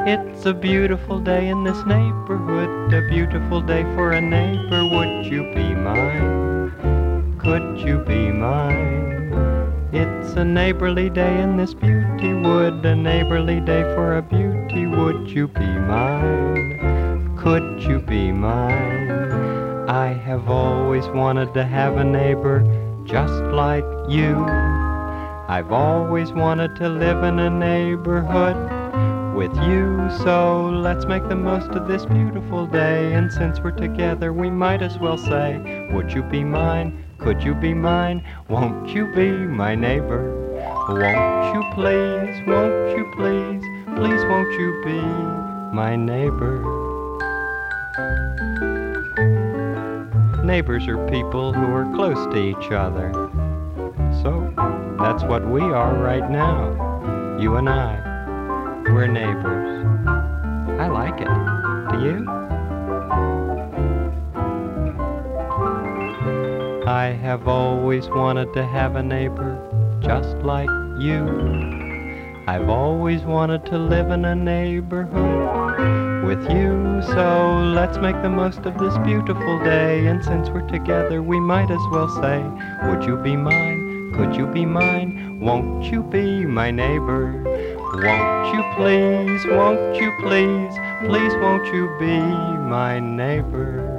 It's a beautiful day in this neighborhood, a beautiful day for a neighbor. Would you be mine? Could you be mine? It's a neighborly day in this beauty wood, a neighborly day for a beauty. Would you be mine? Could you be mine? I have always wanted to have a neighbor just like you. I've always wanted to live in a neighborhood with you, so let's make the most of this beautiful day. And since we're together, we might as well say, would you be mine? Could you be mine? Won't you be my neighbor? Won't you please, won't you please, please won't you be my neighbor? Neighbors are people who are close to each other. So that's what we are right now, you and I. We're neighbors. I like it. Do you? I have always wanted to have a neighbor just like you. I've always wanted to live in a neighborhood with you, so let's make the most of this beautiful day. And since we're together, we might as well say, would you be mine? Could you be mine? Won't you be my neighbor? Won't you please, please won't you be my neighbor?